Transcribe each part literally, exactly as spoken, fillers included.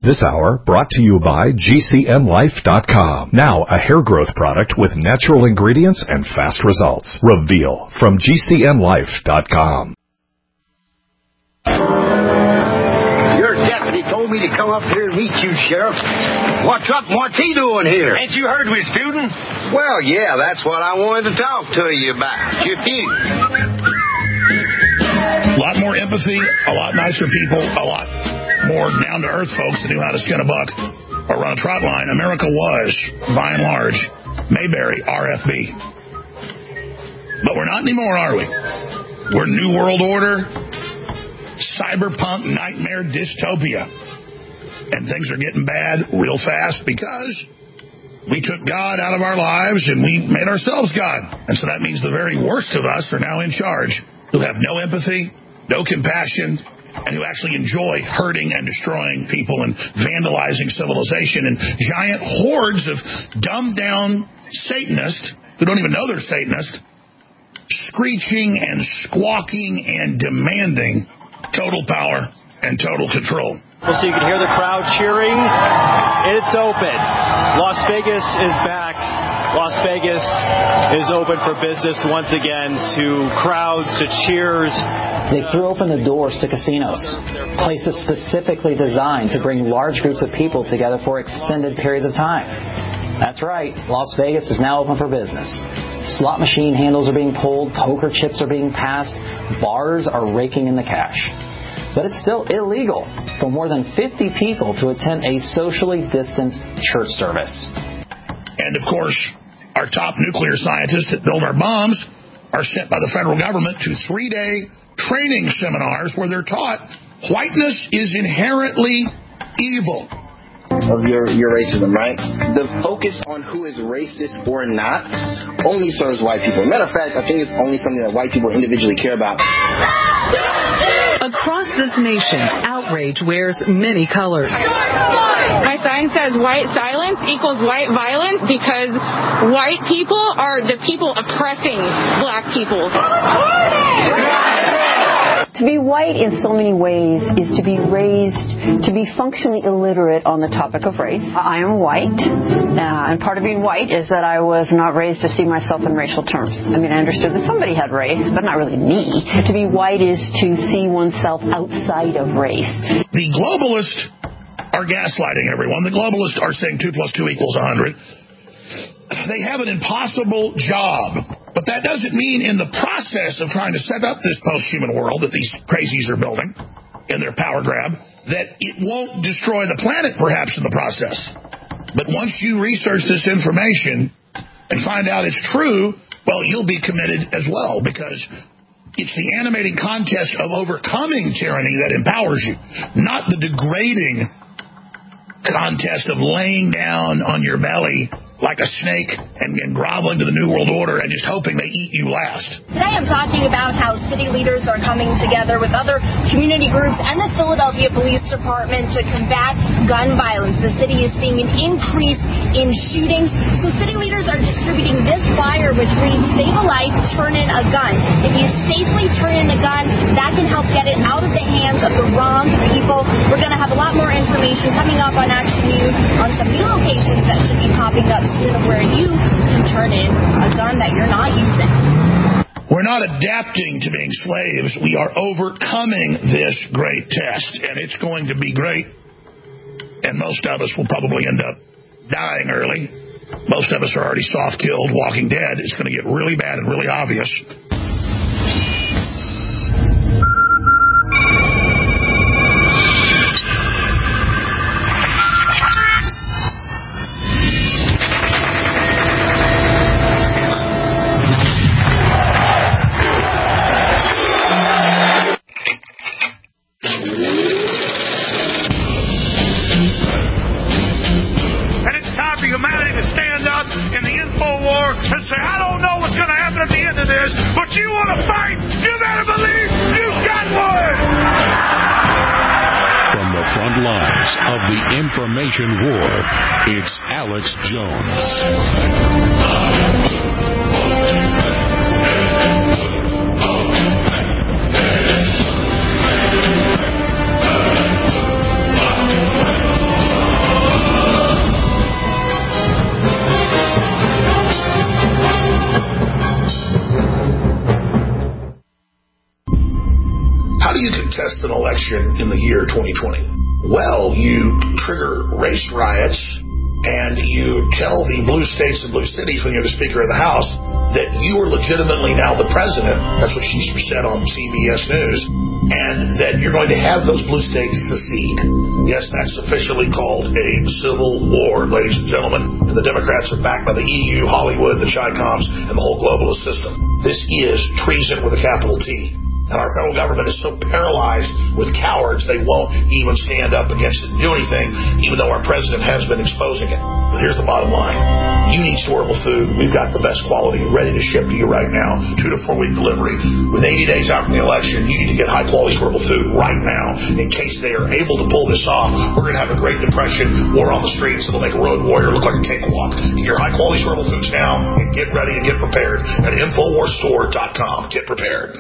This hour brought to you by G C N life dot com. Now a hair growth product with natural ingredients and fast results. Reveal from G C N life dot com. Your deputy told me to come up here and meet you, Sheriff. What's up? What's he doing here? Ain't you heard we feuding? Well, yeah, that's what I wanted to talk to you about. You feud. A lot more empathy, a lot nicer people, a lot more down-to-earth folks that knew how to skin a buck or run a trot line. America was, by and large, Mayberry, R F B. But we're not anymore, are we? We're New World Order, cyberpunk nightmare dystopia. And things are getting bad real fast because we took God out of our lives and we made ourselves God. And so that means the very worst of us are now in charge, who have no empathy, no compassion, and who actually enjoy hurting and destroying people and vandalizing civilization, and giant hordes of dumbed-down Satanists who don't even know they're Satanists, screeching and squawking and demanding total power and total control. Well, so you can hear the crowd cheering. It's open. Las Vegas is back. Las Vegas is open for business once again, to crowds, to cheers. They threw open the doors to casinos, places specifically designed to bring large groups of people together for extended periods of time. That's right, Las Vegas is now open for business. Slot machine handles are being pulled, poker chips are being passed, bars are raking in the cash. But it's still illegal for more than fifty people to attend a socially distanced church service. And, of course, our top nuclear scientists that build our bombs are sent by the federal government to three-day training seminars where they're taught whiteness is inherently evil. Of your, your racism, right? The focus on who is racist or not only serves white people. Matter of fact, I think it's only something that white people individually care about. Across this nation, outrage wears many colors. My sign says white silence equals white violence because white people are the people oppressing black people. To be white in so many ways is to be raised, to be functionally illiterate on the topic of race. I am white, uh, and part of being white is that I was not raised to see myself in racial terms. I mean, I understood that somebody had race, but not really me. To be white is to see oneself outside of race. The globalists are gaslighting everyone. The globalists are saying two plus two equals one hundred. They have an impossible job, but that doesn't mean in the process of trying to set up this post-human world that these crazies are building in their power grab, that it won't destroy the planet perhaps in the process. But once you research this information and find out it's true, well, you'll be committed as well, because it's the animating contest of overcoming tyranny that empowers you, not the degrading contest of laying down on your belly like a snake and, and groveling to the New World Order and just hoping they eat you last. Today I'm talking about how city leaders are coming together with other community groups and the Philadelphia Police Department to combat gun violence. The city is seeing an increase in shootings, so city leaders are distributing this flyer which reads, "Save a life, turn in a gun." If you safely turn in a gun, that can help get it out of the hands of the wrong people. We're going to have a lot more information coming up on Action News on some new locations that should be popping up where you can turn in a gun that you're not using. We're not adapting to being slaves. We are overcoming this great test, and it's going to be great. And most of us will probably end up dying early. Most of us are already soft-killed, walking dead. It's going to get really bad and really obvious. Of the information war, it's Alex Jones. election in the year twenty twenty? Well, you trigger race riots, and you tell the blue states and blue cities when you're the Speaker of the House that you are legitimately now the president. That's what she said on C B S News. And that you're going to have those blue states secede. Yes, that's officially called a civil war, ladies and gentlemen. And the Democrats are backed by the E U, Hollywood, the Chi-Coms, and the whole globalist system. This is treason with a capital T. And our federal government is so paralyzed with cowards, they won't even stand up against it and do anything, even though our president has been exposing it. But here's the bottom line. You need storable food. We've got the best quality ready to ship to you right now. Two to four week delivery. With eighty days out from the election, you need to get high quality storable food right now in case they are able to pull this off. We're going to have a Great Depression, war on the streets. It'll make a road warrior look like a cakewalk. Get your high quality storable foods now and get ready and get prepared at Infowars Store dot com. Get prepared.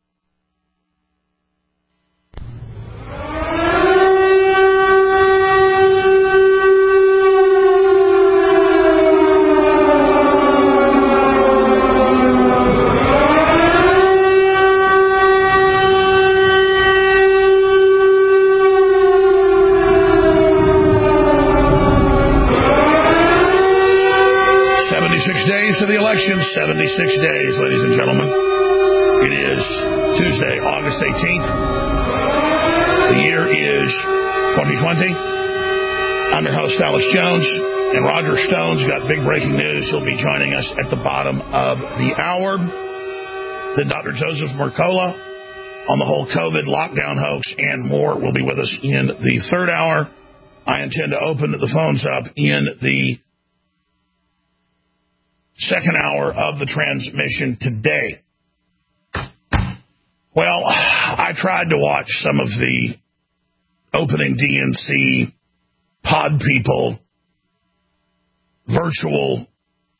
To the election, seventy-six days, ladies and gentlemen. It is Tuesday, August eighteenth. The year is twenty twenty. I'm your host, Alex Jones, and Roger Stone's got big breaking news. He'll be joining us at the bottom of the hour. Then Doctor Joseph Mercola on the whole COVID lockdown hoax and more will be with us in the third hour. I intend to open the phones up in the second hour of the transmission today. Well, I tried to watch some of the opening D N C pod people virtual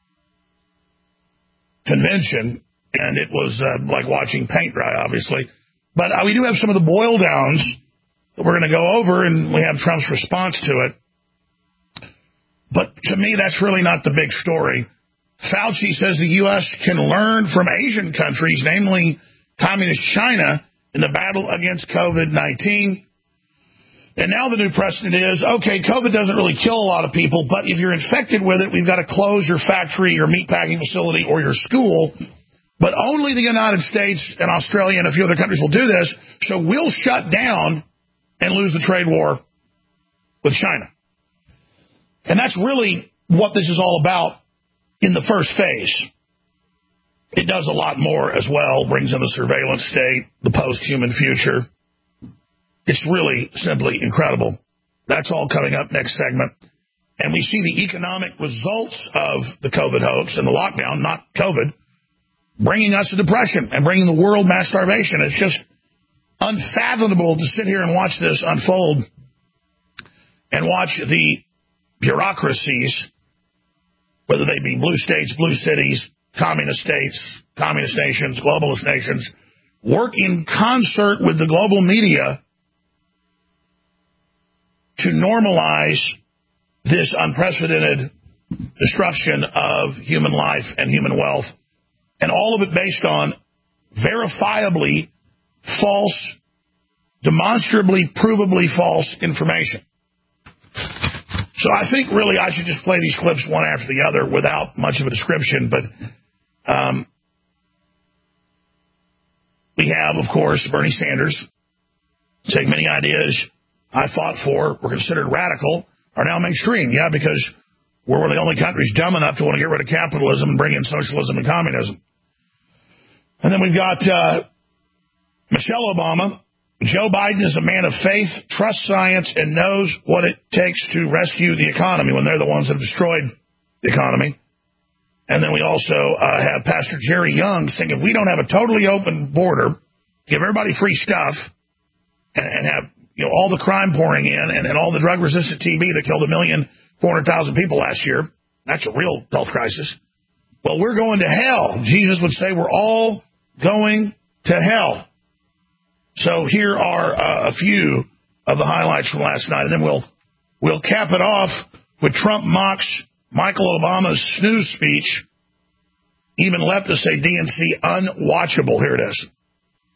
convention, and it was uh, like watching paint dry, obviously. But uh, we do have some of the boil downs that we're going to go over, and we have Trump's response to it. But to me, that's really not the big story. Fauci says the U S can learn from Asian countries, namely Communist China, in the battle against COVID nineteen. And now the new precedent is, okay, COVID doesn't really kill a lot of people, but if you're infected with it, we've got to close your factory, your meatpacking facility, or your school. But only the United States and Australia and a few other countries will do this, so we'll shut down and lose the trade war with China. And that's really what this is all about. In the first phase, it does a lot more as well, brings in the surveillance state, the post-human future. It's really simply incredible. That's all coming up next segment. And we see the economic results of the COVID hoax and the lockdown, not COVID, bringing us a depression and bringing the world mass starvation. It's just unfathomable to sit here and watch this unfold and watch the bureaucracies, whether they be blue states, blue cities, communist states, communist nations, globalist nations, work in concert with the global media to normalize this unprecedented destruction of human life and human wealth, and all of it based on verifiably false, demonstrably, provably false information. So I think really I should just play these clips one after the other without much of a description. But um, we have, of course, Bernie Sanders saying many ideas I fought for were considered radical are now mainstream. Yeah, because we're one of the only countries dumb enough to want to get rid of capitalism and bring in socialism and communism. And then we've got uh, Michelle Obama. Joe Biden is a man of faith, trusts science, and knows what it takes to rescue the economy when they're the ones that have destroyed the economy. And then we also uh, have Pastor Jerry Young saying if we don't have a totally open border, give everybody free stuff, and, and have you know all the crime pouring in and, and all the drug-resistant T B that killed a million four hundred thousand people last year, that's a real health crisis. Well, we're going to hell. Jesus would say we're all going to hell. So here are uh, a few of the highlights from last night, and then we'll we'll cap it off with Trump mocks Michael Obama's snooze speech. Even leftists say D N C unwatchable. Here it is.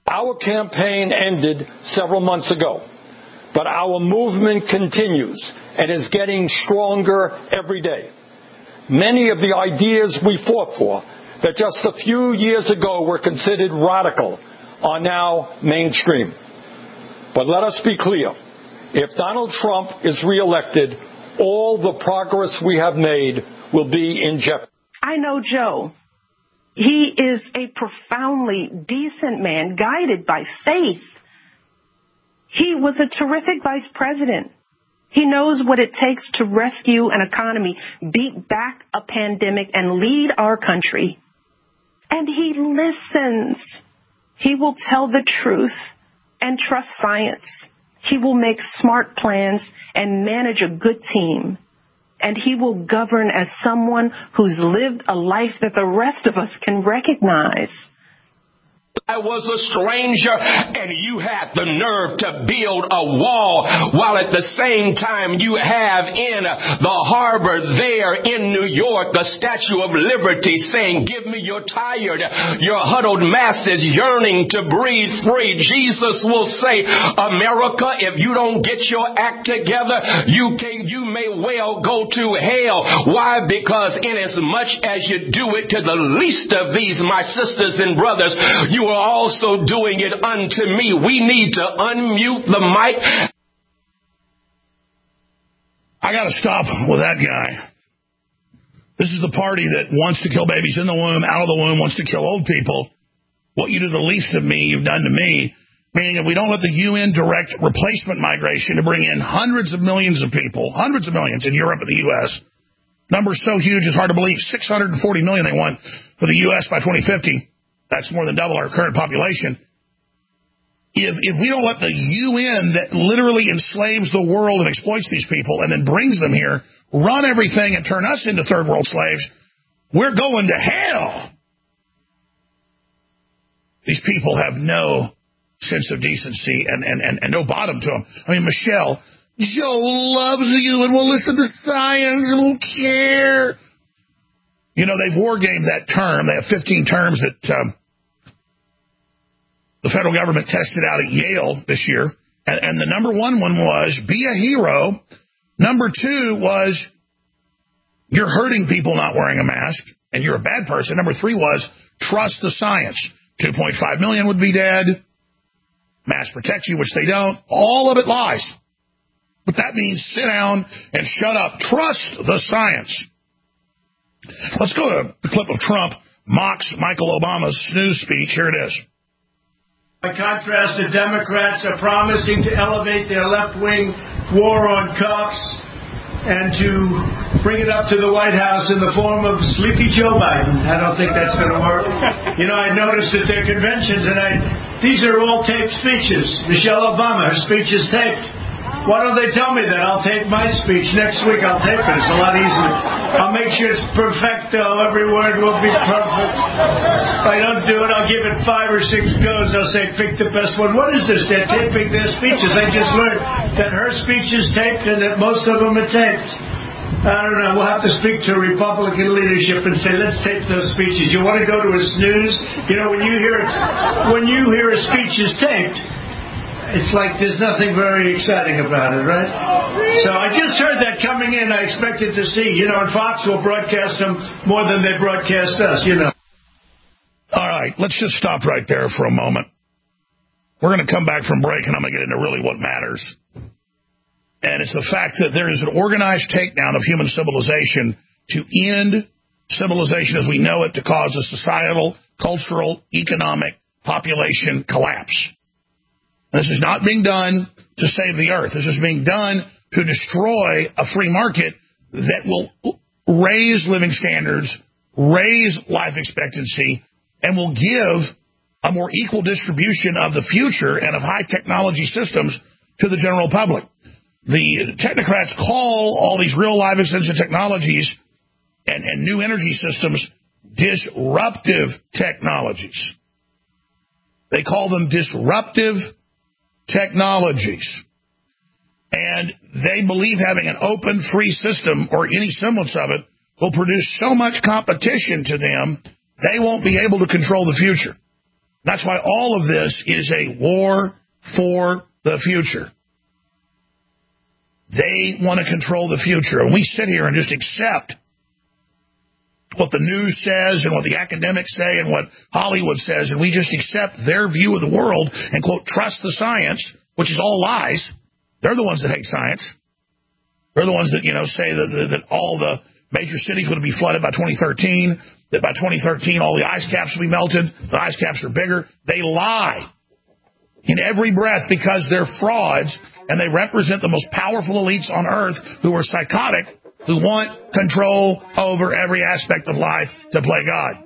Our campaign ended several months ago, but our movement continues and is getting stronger every day. Many of the ideas we fought for that just a few years ago were considered radical are now mainstream. But let us be clear. If Donald Trump is reelected, all the progress we have made will be in jeopardy. I know Joe. He is a profoundly decent man, guided by faith. He was a terrific vice president. He knows what it takes to rescue an economy, beat back a pandemic, and lead our country. And he listens. He will tell the truth and trust science. He will make smart plans and manage a good team. And he will govern as someone who's lived a life that the rest of us can recognize. I was a stranger, and you had the nerve to build a wall, while at the same time you have in the harbor there in New York the Statue of Liberty saying, give me your tired, your huddled masses yearning to breathe free. Jesus will say, America, if you don't get your act together, you can, you may well go to hell. Why? Because inasmuch as you do it to the least of these, my sisters and brothers, you are also doing it unto me. We need to unmute the mic. I got to stop with that guy. This is the party that wants to kill babies in the womb, out of the womb, wants to kill old people. What you do the least of me, you've done to me. Meaning if we don't let the U N direct replacement migration to bring in hundreds of millions of people, hundreds of millions in Europe and the U S, numbers so huge it's hard to believe, six hundred forty million they want for the U S by twenty fifty. That's more than double our current population. If if we don't let the U N that literally enslaves the world and exploits these people and then brings them here, run everything and turn us into third world slaves, we're going to hell. These people have no sense of decency and, and, and, and no bottom to them. I mean, Michelle, Joe loves you and will listen to science and will care. You know, they've war-gamed that term. They have fifteen terms that um, the federal government tested out at Yale this year. And, and the number one one was, be a hero. Number two was, you're hurting people not wearing a mask, and you're a bad person. Number three was, trust the science. two point five million would be dead. Masks protect you, which they don't. All of it lies. But that means sit down and shut up. Trust the science. Let's go to the clip of Trump mocks Michael Obama's snooze speech. Here it is. By contrast, the Democrats are promising to elevate their left-wing war on cops and to bring it up to the White House in the form of Sleepy Joe Biden. I don't think that's going to work. You know, I noticed at their convention tonight, these are all taped speeches. Michelle Obama, her speech is taped. Why don't they tell me that? I'll tape my speech. Next week I'll tape it. It's a lot easier. I'll make sure it's perfecto. Every word will be perfect. If I don't do it, I'll give it five or six goes. I'll say, pick the best one. What is this? They're taping their speeches. I just learned that her speech is taped and that most of them are taped. I don't know. We'll have to speak to Republican leadership and say, let's tape those speeches. You want to go to a snooze? You know, when you hear when you hear a speech is taped, it's like there's nothing very exciting about it, right? So I just heard that coming in. I expected to see, you know, and Fox will broadcast them more than they broadcast us, you know. All right, let's just stop right there for a moment. We're going to come back from break, and I'm going to get into really what matters. And it's the fact that there is an organized takedown of human civilization to end civilization as we know it, to cause a societal, cultural, economic, population collapse. This is not being done to save the earth. This is being done to destroy a free market that will raise living standards, raise life expectancy, and will give a more equal distribution of the future and of high technology systems to the general public. The technocrats call all these real life extensive technologies and, and new energy systems disruptive technologies. They call them disruptive technologies. And they believe having an open, free system, or any semblance of it, will produce so much competition to them, they won't be able to control the future. That's why all of this is a war for the future. They want to control the future. And we sit here and just accept what the news says and what the academics say and what Hollywood says, and we just accept their view of the world and, quote, trust the science, which is all lies. They're the ones that hate science. They're the ones that, you know, say that, that, that all the major cities would be flooded by twenty thirteen, that by twenty thirteen all the ice caps will be melted, the ice caps are bigger. They lie in every breath because they're frauds, and they represent the most powerful elites on earth who are psychotic, who want control over every aspect of life to play God.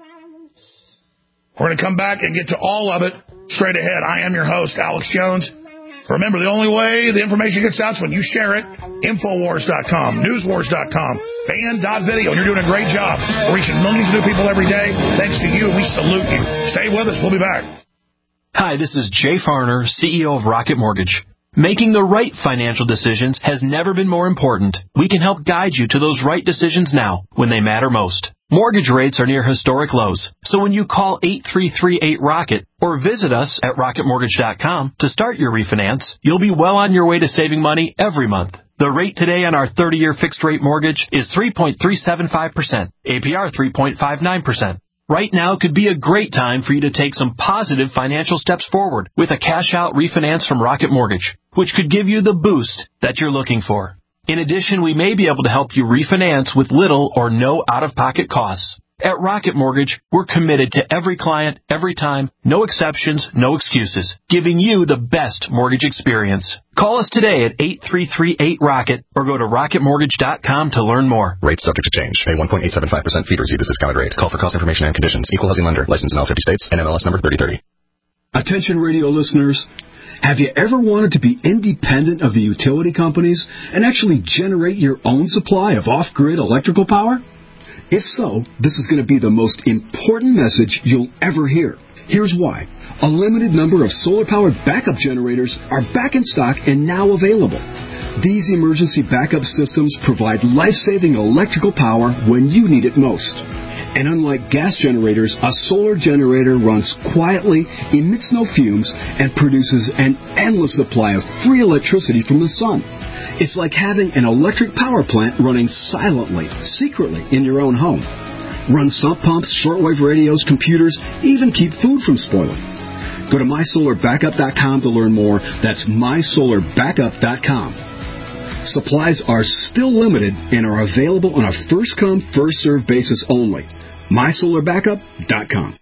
We're going to come back and get to all of it straight ahead. I am your host, Alex Jones. Remember, the only way the information gets out is when you share it. Infowars dot com, Newswars dot com, Band dot video. And you're doing a great job. We're reaching millions of new people every day. Thanks to you. We salute you. Stay with us. We'll be back. Hi, this is Jay Farner, C E O of Rocket Mortgage. Making the right financial decisions has never been more important. We can help guide you to those right decisions now, when they matter most. Mortgage rates are near historic lows, so when you call eight three three eight ROCKET or visit us at rocket mortgage dot com to start your refinance, you'll be well on your way to saving money every month. The rate today on our thirty-year fixed-rate mortgage is three point three seven five percent, A P R three point five nine percent. Right now could be a great time for you to take some positive financial steps forward with a cash-out refinance from Rocket Mortgage, which could give you the boost that you're looking for. In addition, we may be able to help you refinance with little or no out-of-pocket costs. At Rocket Mortgage, we're committed to every client, every time, no exceptions, no excuses, giving you the best mortgage experience. Call us today at eight three three eight ROCKET or go to rocket mortgage dot com to learn more. Rates subject to change. Pay one point eight seven five percent fee to receive this discounted rate. Call for cost information and conditions. Equal housing lender. Licensed in all fifty states. N M L S number thirty thirty. Attention radio listeners. Have you ever wanted to be independent of the utility companies and actually generate your own supply of off-grid electrical power? If so, this is going to be the most important message you'll ever hear. Here's why. A limited number of solar-powered backup generators are back in stock and now available. These emergency backup systems provide life-saving electrical power when you need it most. And unlike gas generators, a solar generator runs quietly, emits no fumes, and produces an endless supply of free electricity from the sun. It's like having an electric power plant running silently, secretly in your own home. Run sump pumps, shortwave radios, computers, even keep food from spoiling. Go to my solar backup dot com to learn more. That's my solar backup dot com. Supplies are still limited and are available on a first-come, first-served basis only. my solar backup dot com.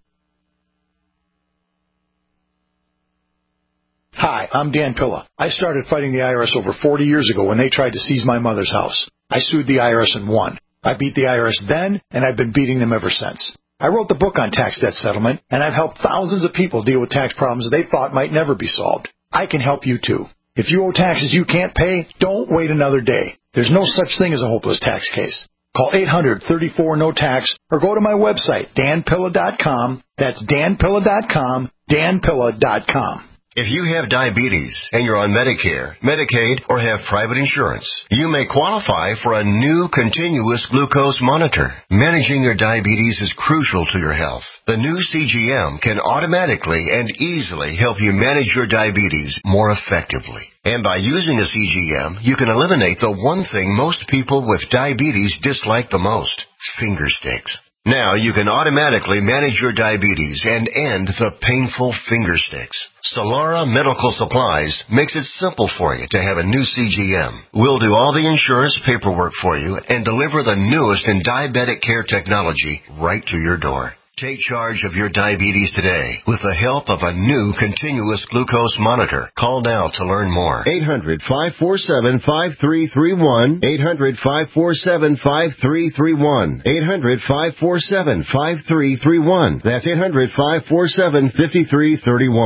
Hi, I'm Dan Pilla. I started fighting the I R S over forty years ago when they tried to seize my mother's house. I sued the I R S and won. I beat the I R S then, and I've been beating them ever since. I wrote the book on tax debt settlement, and I've helped thousands of people deal with tax problems they thought might never be solved. I can help you too. If you owe taxes you can't pay, don't wait another day. There's no such thing as a hopeless tax case. Call eight hundred, thirty-four, no tax or go to my website, dan pilla dot com. That's dan pilla dot com, dan pilla dot com. If you have diabetes and you're on Medicare, Medicaid, or have private insurance, you may qualify for a new continuous glucose monitor. Managing your diabetes is crucial to your health. The new C G M can automatically and easily help you manage your diabetes more effectively. And by using a C G M, you can eliminate the one thing most people with diabetes dislike the most, finger sticks. Now you can automatically manage your diabetes and end the painful finger sticks. Solara Medical Supplies makes it simple for you to have a new C G M. We'll do all the insurance paperwork for you and deliver the newest in diabetic care technology right to your door. Take charge of your diabetes today with the help of a new continuous glucose monitor. Call now to learn more. eight hundred, five four seven, five three three one. eight hundred, five four seven, five three three one. eight hundred, five four seven, five three three one. That's eight hundred, five four seven, five three three one.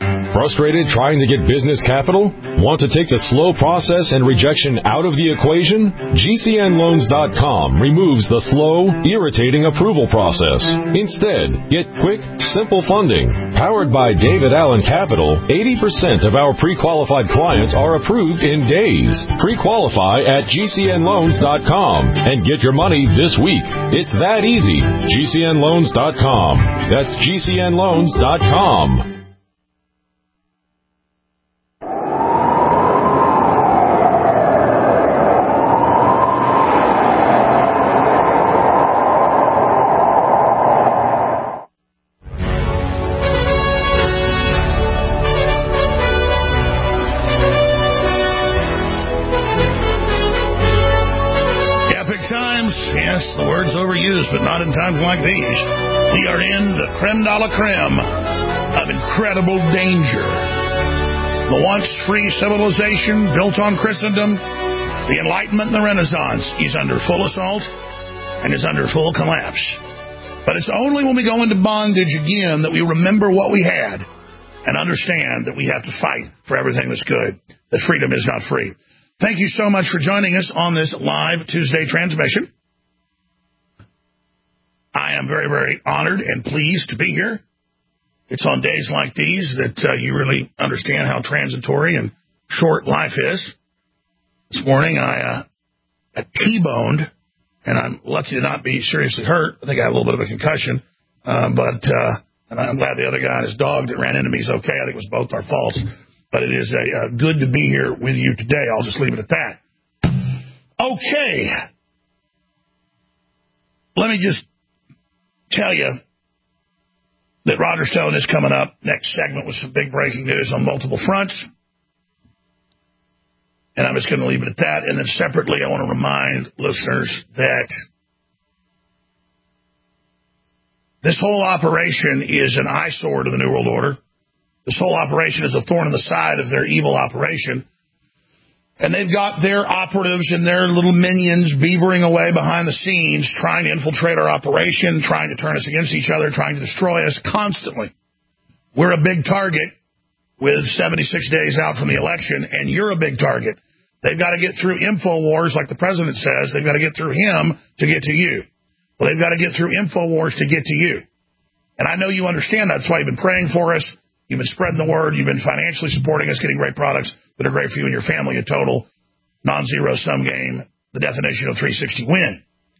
Frustrated trying to get business capital? Want to take the slow process and rejection out of the equation? G C N loans dot com removes the slow, irritating approval process. Instead, get quick, simple funding. Powered by David Allen Capital, eighty percent of our pre-qualified clients are approved in days. Pre-qualify at G C N loans dot com and get your money this week. It's that easy. G C N loans dot com. That's G C N loans dot com. Yes, the word's overused, but not in times like these. We are in the creme de la creme of incredible danger. The once free civilization built on Christendom, the Enlightenment and the Renaissance, is under full assault and is under full collapse. But it's only when we go into bondage again that we remember what we had and understand that we have to fight for everything that's good, that freedom is not free. Thank you so much for joining us on this live Tuesday transmission. I am very, very honored and pleased to be here. It's on days like these that uh, you really understand how transitory and short life is. This morning I, uh, I T-boned, and I'm lucky to not be seriously hurt. I think I had a little bit of a concussion, uh, but uh, and I'm glad the other guy and his dog that ran into me is okay. I think it was both our faults. But it is a, uh, good to be here with you today. I'll just leave it at that. Okay. Let me just tell you that Roger Stone is coming up next segment with some big breaking news on multiple fronts. And I'm just going to leave it at that. And then separately, I want to remind listeners that this whole operation is an eyesore to the New World Order. This whole operation is a thorn in the side of their evil operation. And they've got their operatives and their little minions beavering away behind the scenes, trying to infiltrate our operation, trying to turn us against each other, trying to destroy us constantly. We're a big target with seventy-six days out from the election, and you're a big target. They've got to get through InfoWars, like the president says. They've got to get through him to get to you. Well, they've got to get through InfoWars to get to you. And I know you understand that. That's why you've been praying for us. You've been spreading the word. You've been financially supporting us, getting great products that are great for you and your family, a total non-zero sum game, the definition of three sixty win.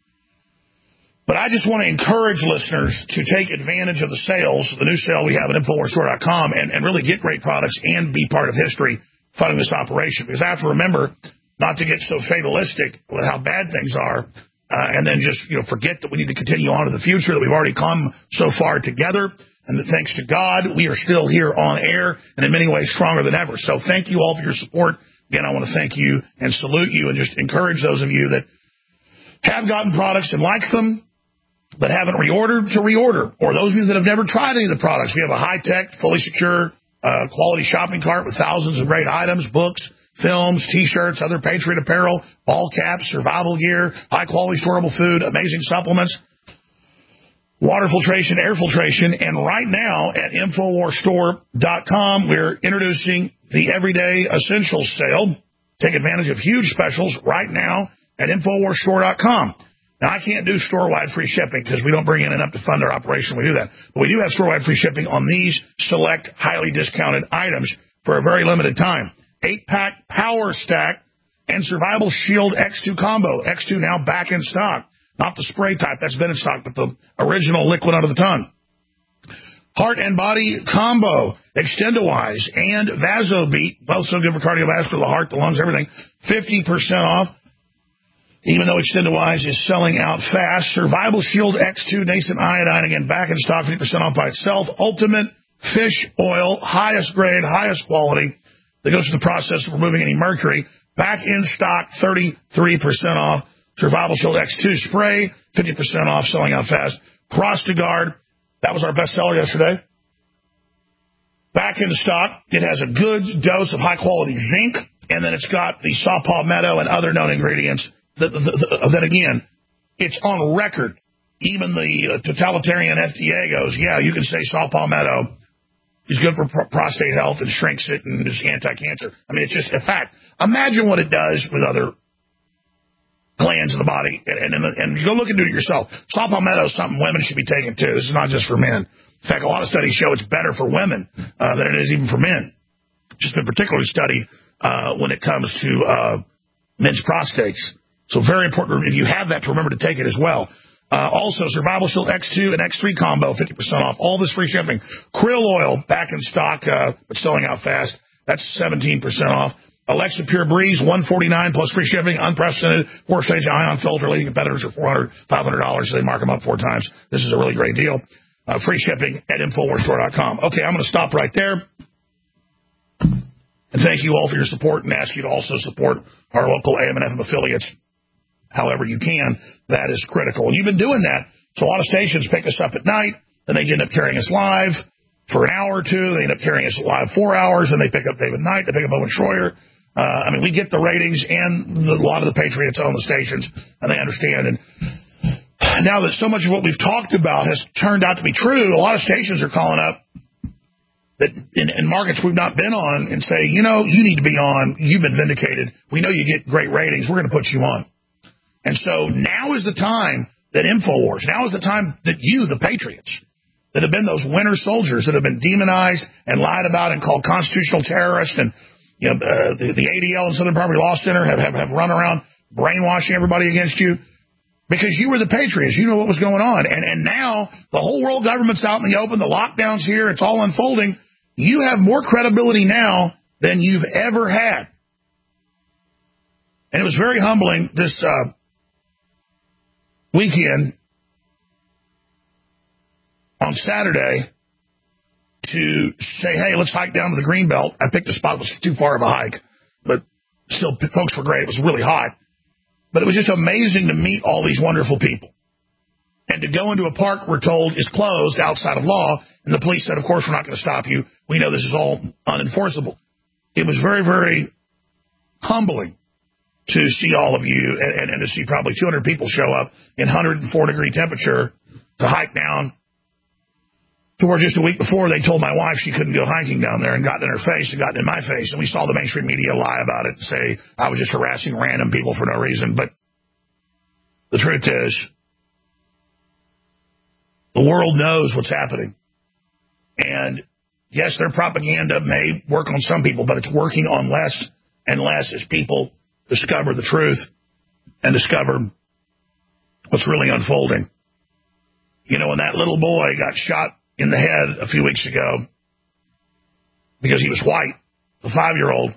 But I just want to encourage listeners to take advantage of the sales, the new sale we have at InfoWars Store dot com, and, and really get great products and be part of history funding this operation. Because I have to remember not to get so fatalistic with how bad things are uh, and then just you know forget that we need to continue on to the future, that we've already come so far together. And that thanks to God, we are still here on air and in many ways stronger than ever. So thank you all for your support. Again, I want to thank you and salute you and just encourage those of you that have gotten products and like them, but haven't reordered to reorder. Or those of you that have never tried any of the products. We have a high-tech, fully secure, uh, quality shopping cart with thousands of great items, books, films, T-shirts, other Patriot apparel, ball caps, survival gear, high-quality storable food, amazing supplements, water filtration, air filtration, and right now at InfoWars Store dot com, we're introducing the Everyday Essentials sale. Take advantage of huge specials right now at InfoWars Store dot com. Now, I can't do store-wide free shipping because we don't bring in enough to fund our operation. We do that. But we do have store-wide free shipping on these select, highly discounted items for a very limited time. Eight-pack Power Stack and Survival Shield X two combo. X two now back in stock. Not the spray type, that's been in stock, but the original liquid under the tongue. Heart and Body Combo, Extendowise, and VasoBeat, both so good for cardiovascular, the heart, the lungs, everything, fifty percent off, even though Extendowise is selling out fast. Survival Shield X two, Nascent Iodine, again, back in stock, fifty percent off by itself. Ultimate Fish Oil, highest grade, highest quality, that goes through the process of removing any mercury, back in stock, thirty-three percent off. Survival Shield X two spray, fifty percent off, selling out fast. Prostiguard, that was our best seller yesterday. Back in stock. It has a good dose of high-quality zinc, and then it's got the saw palmetto and other known ingredients. That, that, that again, it's on record. Even the uh, totalitarian F D A goes, yeah, you can say saw palmetto is good for pr- prostate health and shrinks it and is anti-cancer. I mean, it's just a fact. Imagine what it does with other glands in the body, and, and, and you go look into it yourself. Saw palmetto is something women should be taking too. This is not just for men. In fact, a lot of studies show it's better for women uh, than it is even for men. Just been particularly studied uh, when it comes to uh, men's prostates. So very important, if you have that, to remember to take it as well. Uh, also, Survival Shield X two and X three combo, fifty percent off. All this free shipping. Krill oil, back in stock, uh, but selling out fast. That's seventeen percent off. Alexa Pure Breeze, one forty-nine plus free shipping, unprecedented, four-stage ion filter, leading competitors are four hundred dollars, five hundred dollars, so they mark them up four times. This is a really great deal. Uh, free shipping at Infowars Store dot com. Okay, I'm going to stop right there. And thank you all for your support, and ask you to also support our local A M and F M affiliates however you can. That is critical. And you've been doing that. So a lot of stations pick us up at night, then they end up carrying us live for an hour or two. They end up carrying us live four hours, and they pick up David Knight, they pick up Owen Schroyer. Uh, I mean, we get the ratings, and the, a lot of the Patriots own the stations, and they understand. And now that so much of what we've talked about has turned out to be true, a lot of stations are calling up that in, in markets we've not been on and say, you know, you need to be on. You've been vindicated. We know you get great ratings. We're going to put you on. And so now is the time that InfoWars, now is the time that you, the Patriots, that have been those winter soldiers that have been demonized and lied about and called constitutional terrorists, and you know, uh, the, the A D L and Southern Poverty Law Center have, have, have run around brainwashing everybody against you because you were the Patriots. You know what was going on. And, and now the whole world government's out in the open. The lockdown's here. It's all unfolding. You have more credibility now than you've ever had. And it was very humbling this uh, weekend on Saturday to say, hey, let's hike down to the Greenbelt. I picked a spot that was too far of a hike, but still, folks were great. It was really hot. But it was just amazing to meet all these wonderful people. And to go into a park we're told is closed outside of law, and the police said, of course, we're not going to stop you. We know this is all unenforceable. It was very, very humbling to see all of you and, and, and to see probably two hundred people show up in one hundred four degree temperature to hike down to where just a week before they told my wife she couldn't go hiking down there, and gotten in her face and gotten in my face. And we saw the mainstream media lie about it and say I was just harassing random people for no reason. But the truth is, the world knows what's happening. And yes, their propaganda may work on some people, but it's working on less and less as people discover the truth and discover what's really unfolding. You know, when that little boy got shot in the head a few weeks ago because he was white, a five-year-old,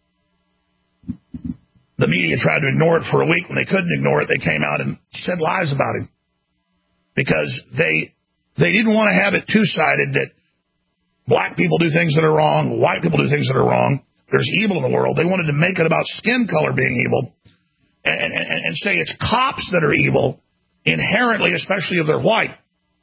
the media tried to ignore it for a week. When they couldn't ignore it, they came out and said lies about him because they they didn't want to have it two-sided that black people do things that are wrong, white people do things that are wrong. There's evil in the world. They wanted to make it about skin color being evil and, and, and say it's cops that are evil inherently, especially if they're white.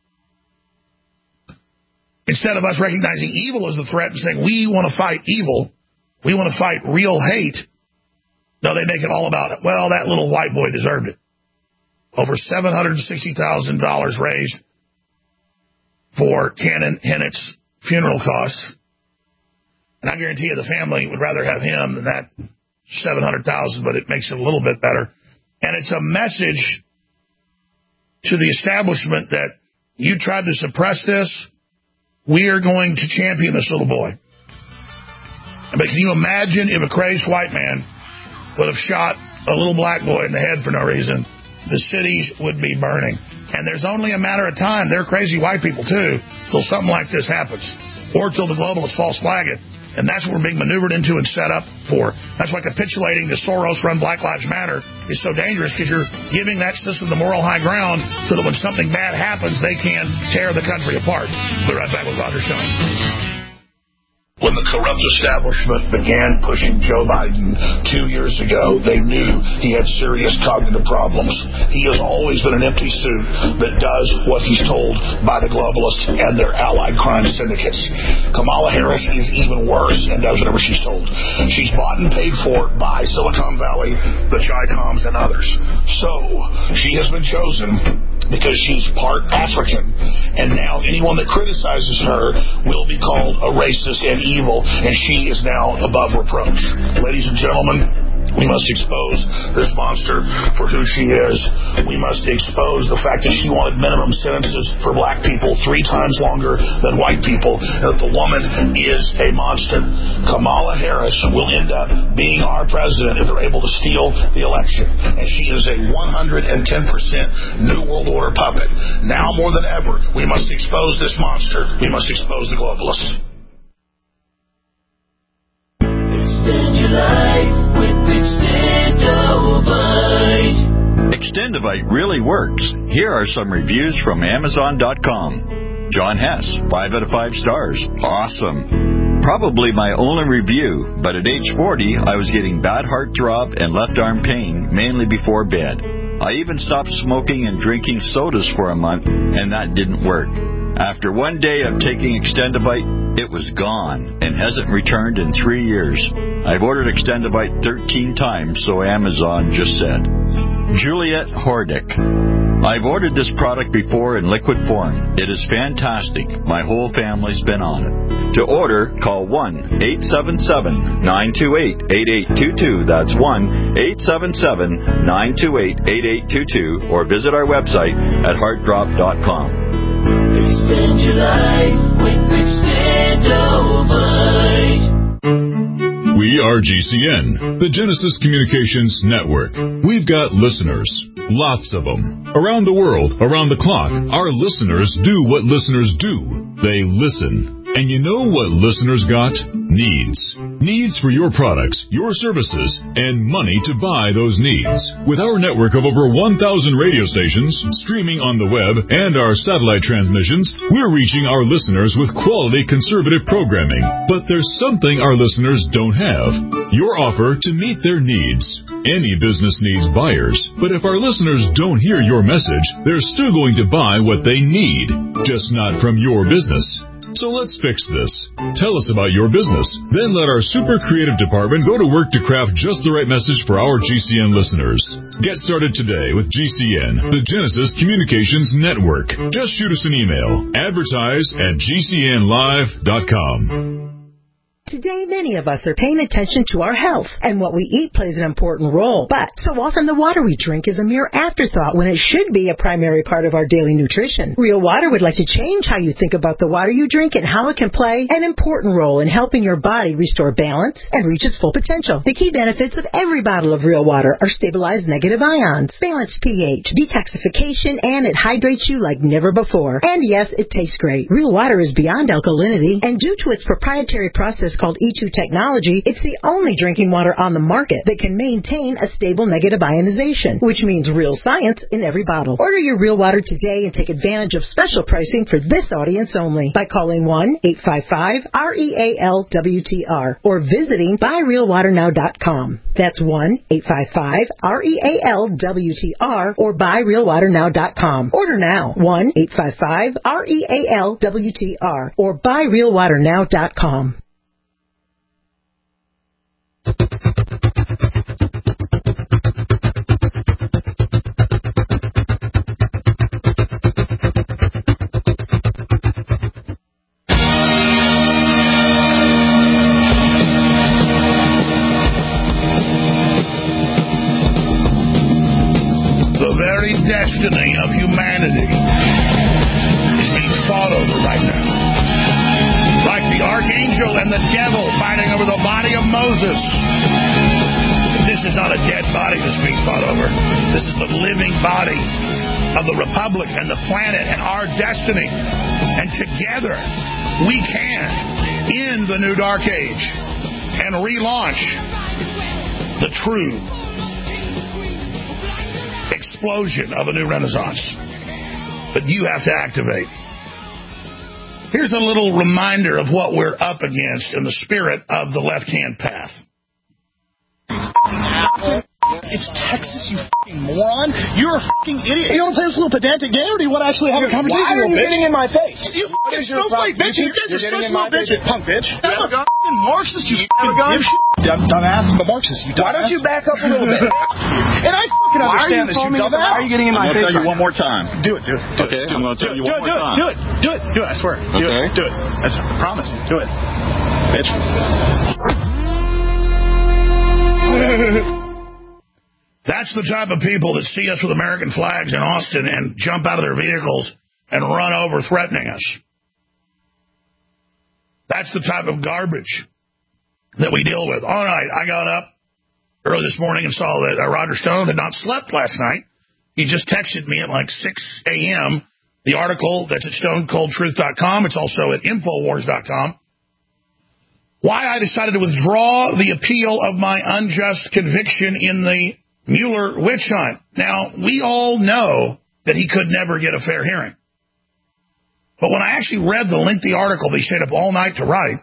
Instead of us recognizing evil as the threat and saying we want to fight evil, we want to fight real hate, no, they make it all about it. Well, that little white boy deserved it. Over seven hundred sixty thousand dollars raised for Cannon Hennett's funeral costs. And I guarantee you the family would rather have him than that seven hundred thousand dollars, but it makes it a little bit better. And it's a message to the establishment that you tried to suppress this. We are going to champion this little boy. But can you imagine if a crazed white man would have shot a little black boy in the head for no reason? The cities would be burning. And there's only a matter of time. They're crazy white people, too, till something like this happens. Or till the globalists false flag it. And that's what we're being maneuvered into and set up for. That's why capitulating to Soros-run Black Lives Matter is so dangerous, because you're giving that system the moral high ground so that when something bad happens, they can tear the country apart. We'll be right back with Roger Stone. When the corrupt establishment began pushing Joe Biden two years ago, they knew he had serious cognitive problems. He has always been an empty suit that does what he's told by the globalists and their allied crime syndicates. Kamala Harris is even worse and does whatever she's told. She's bought and paid for by Silicon Valley, the Chi-Coms, and others. So she has been chosen because she's part African. And now anyone that criticizes her will be called a racist and evil, and she is now above reproach. Ladies and gentlemen, we must expose this monster for who she is. We must expose the fact that she wanted minimum sentences for black people three times longer than white people, and that the woman is a monster. Kamala Harris will end up being our president if they're able to steal the election. And she is a one hundred ten percent New World Order puppet. Now more than ever, we must expose this monster. We must expose the globalists. Extend your life with Extendovite. Extendovite really works. Here are some reviews from Amazon dot com. John Hess, five out of five stars. Awesome. Probably my only review, but at age forty, I was getting bad heart throb and left arm pain, mainly before bed. I even stopped smoking and drinking sodas for a month, and that didn't work. After one day of taking Extendovite, it was gone and hasn't returned in three years. I've ordered Extendovite thirteen times, so Amazon just said. Juliet Hordick. I've ordered this product before in liquid form. It is fantastic. My whole family's been on it. To order, call one eight seven seven, nine two eight, eight eight two two. That's one eight seven seven, nine two eight, eight eight two two, or visit our website at heart drop dot com. Extend your life with Extendovite. We are G C N, the Genesis Communications Network. We've got listeners, lots of them. Around the world, around the clock, our listeners do what listeners do. They listen. And you know what listeners got? Needs. Needs for your products, your services, and money to buy those needs. With our network of over one thousand radio stations, streaming on the web, and our satellite transmissions, we're reaching our listeners with quality conservative programming. But there's something our listeners don't have. Your offer to meet their needs. Any business needs buyers, but if our listeners don't hear your message, they're still going to buy what they need, just not from your business. So let's fix this. Tell us about your business. Then let our super creative department go to work to craft just the right message for our G C N listeners. Get started today with G C N, the Genesis Communications Network. Just shoot us an email. Advertise at G C N live dot com. Today, many of us are paying attention to our health, and what we eat plays an important role. But so often the water we drink is a mere afterthought when it should be a primary part of our daily nutrition. Real Water would like to change how you think about the water you drink and how it can play an important role in helping your body restore balance and reach its full potential. The key benefits of every bottle of Real Water are stabilized negative ions, balanced pH, detoxification, and it hydrates you like never before. And yes, it tastes great. Real Water is beyond alkalinity, and due to its proprietary process called E two technology, it's the only drinking water on the market that can maintain a stable negative ionization, which means real science in every bottle. Order your Real Water today and take advantage of special pricing for this audience only by calling one eight five five, R E A L W T R or visiting buy real water now dot com. That's one eight five five, R E A L W T R or buy real water now dot com. Order now, one eight five five, R E A L W T R or buy real water now dot com. The very destiny of humanity is being fought over right now. Like the archangel and the devil fighting over the body of Moses. This is not a dead body that's being fought over. This is the living body of the republic and the planet and our destiny. And together we can end the new dark age and relaunch the true explosion of a new renaissance. But you have to activate. Here's a little reminder of what we're up against in the spirit of the left-hand path. It's Texas, you fucking moron. You're a fucking idiot. You want to play this little pedantic game, or do you want to actually have a conversation? Why are you bitch? getting in my face? You fucking snowflake bitch. You guys are so slow bitch. Punk bitch. You I'm a fucking Marxist, you fucking dipshit. Dumb, dumbass. I'm a Marxist, you dumbass. Why don't you back up a little bit? And I fucking understand this, you dumbass. Why are you getting in my I'm face? I'm going to tell you one more time. Do it, do it. Do okay, it, I'm going to tell you one more do it, time. Do it, do it, do it, do it, I swear. Do okay. it, do it. I promise you, do it. Bitch. That's the type of people that see us with American flags in Austin and jump out of their vehicles and run over threatening us. That's the type of garbage that we deal with. All right, I got up early this morning and saw that uh, Roger Stone had not slept last night. He just texted me at like six a.m. The article that's at stone cold truth dot com. It's also at infowars dot com. Why I decided to withdraw the appeal of my unjust conviction in the Mueller witch hunt. Now, we all know that he could never get a fair hearing. But when I actually read the lengthy article that he stayed up all night to write,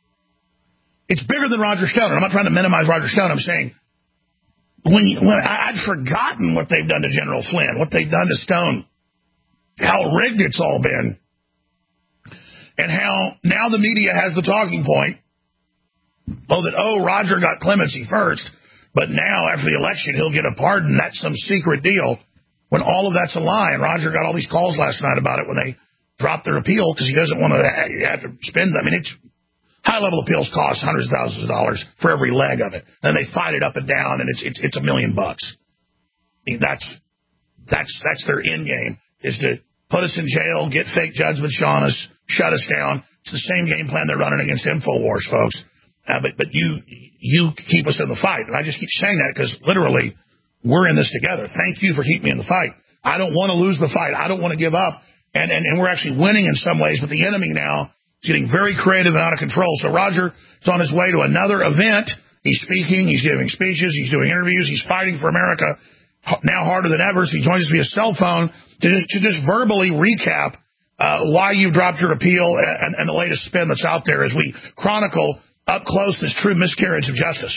it's bigger than Roger Stone. I'm not trying to minimize Roger Stone. I'm saying when, you, when I, I'd forgotten what they've done to General Flynn, what they've done to Stone, how rigged it's all been, and how now the media has the talking point, oh, that, oh, Roger got clemency first, but now after the election he'll get a pardon. That's some secret deal, when all of that's a lie. And Roger got all these calls last night about it when they dropped their appeal because he doesn't want to have to spend, I mean, it's high-level appeals cost hundreds of thousands of dollars for every leg of it. Then they fight it up and down, and it's it's, it's a million bucks. I mean, that's that's that's their end game, is to put us in jail, get fake judgments on us, shut us down. It's the same game plan they're running against InfoWars, folks. Uh, but but you you keep us in the fight. And I just keep saying that because literally we're in this together. Thank you for keeping me in the fight. I don't want to lose the fight. I don't want to give up. And, and, and we're actually winning in some ways, but the enemy now is getting very creative and out of control. So Roger is on his way to another event. He's speaking. He's giving speeches. He's doing interviews. He's fighting for America now harder than ever. So he joins us via cell phone to just, to just verbally recap uh, why you dropped your appeal and, and the latest spin that's out there as we chronicle up close this true miscarriage of justice.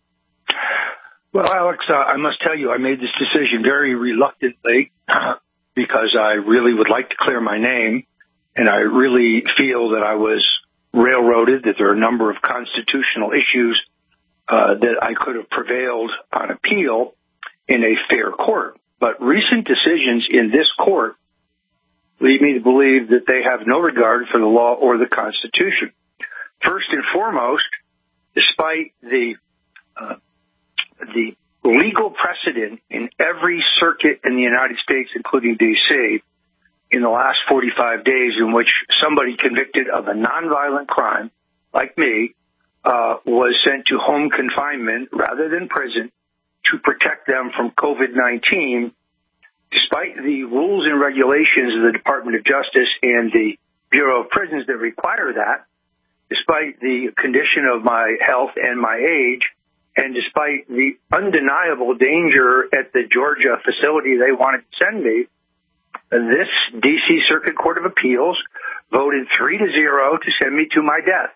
Well, Alex, uh, I must tell you, I made this decision very reluctantly uh, because I really would like to clear my name, and I really feel that I was railroaded, that there are a number of constitutional issues uh, that I could have prevailed on appeal in a fair court. But recent decisions in this court lead me to believe that they have no regard for the law or the Constitution. First and foremost, despite the uh, the legal precedent in every circuit in the United States, including D C, in the last forty-five days in which somebody convicted of a nonviolent crime, like me, uh, was sent to home confinement rather than prison to protect them from COVID nineteen, despite the rules and regulations of the Department of Justice and the Bureau of Prisons that require that, despite the condition of my health and my age, and despite the undeniable danger at the Georgia facility they wanted to send me, this D C Circuit Court of Appeals voted three to zero to send me to my death.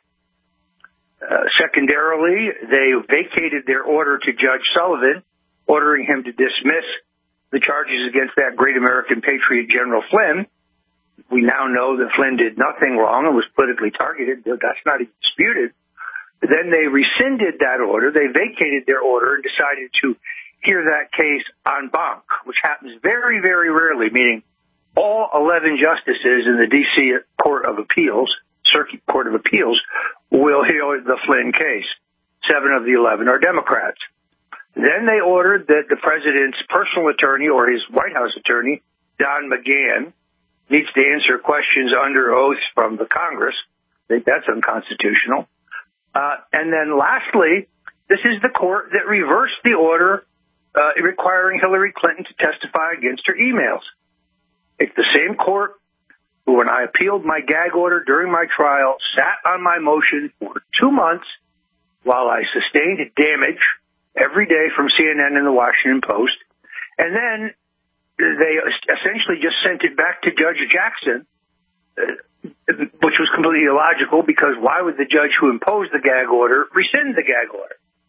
Uh, secondarily, they vacated their order to Judge Sullivan, ordering him to dismiss the charges against that great American patriot, General Flynn. We now know that Flynn did nothing wrong and was politically targeted. That's not even disputed. Then they rescinded that order. They vacated their order and decided to hear that case en banc, which happens very, very rarely, meaning all eleven justices in the D C Court of Appeals, Circuit Court of Appeals, will hear the Flynn case. Seven of the eleven are Democrats. Then they ordered that the president's personal attorney or his White House attorney, Don McGahn, needs to answer questions under oath from the Congress. I think that's unconstitutional. Uh, and then lastly, this is the court that reversed the order uh, requiring Hillary Clinton to testify against her emails. It's the same court who, when I appealed my gag order during my trial, sat on my motion for two months while I sustained damage every day from C N N and the Washington Post. And then they essentially just sent it back to Judge Jackson, uh, which was completely illogical because why would the judge who imposed the gag order rescind the gag order?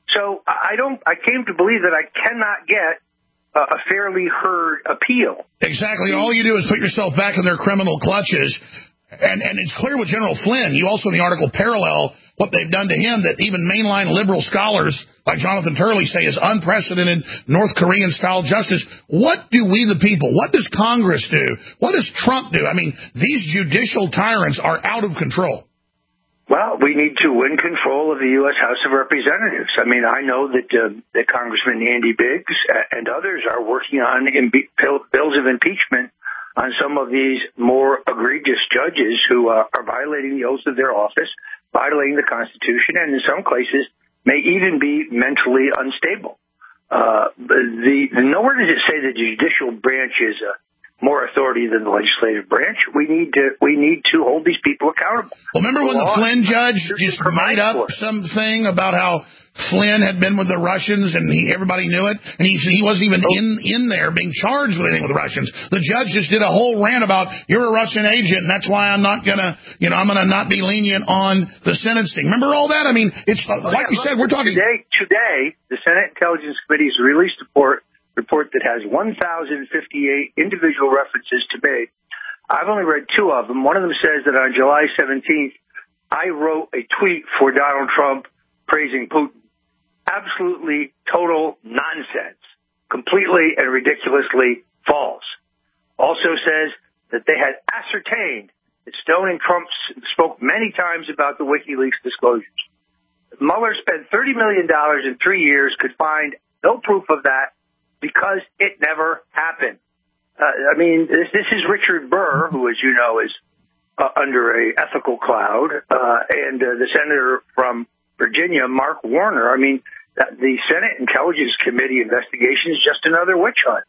So I don't. I came to believe that I cannot get uh, a fairly heard appeal. Exactly. All you do is put yourself back in their criminal clutches. And, and it's clear with General Flynn, you also in the article parallel what they've done to him that even mainline liberal scholars like Jonathan Turley say is unprecedented North Korean-style justice. What do we the people, what does Congress do? What does Trump do? I mean, these judicial tyrants are out of control. Well, we need to win control of the U S House of Representatives. I mean, I know that, uh, that Congressman Andy Biggs and others are working on impe- bills of impeachment on some of these more egregious judges who uh, are violating the oaths of their office, violating the Constitution, and in some cases may even be mentally unstable. Uh, the, nowhere does it say the judicial branch is uh, more authority than the legislative branch. We need to we need to hold these people accountable. Well, remember when the Flynn judge just made up something about how Flynn had been with the Russians and he, everybody knew it, and he he wasn't even in, in there being charged with anything with the Russians. The judge just did a whole rant about, you're a Russian agent, and that's why I'm not going to, you know, I'm going to not be lenient on the sentencing. Remember all that? I mean, it's like oh, yeah, you look, said, we're talking... Today, today, the Senate Intelligence Committee has released a report, report that has one thousand fifty-eight individual references to me. I've only read two of them. One of them says that on July seventeenth, I wrote a tweet for Donald Trump praising Putin. Absolutely total nonsense, completely and ridiculously false. Also says that they had ascertained that Stone and Trump spoke many times about the WikiLeaks disclosures. Mueller spent thirty million dollars in three years, could find no proof of that because it never happened. Uh, I mean, this, this is Richard Burr, who, as you know, is uh, under a ethical cloud, uh, and uh, the senator from Virginia, Mark Warner. I mean, the Senate Intelligence Committee investigation is just another witch hunt.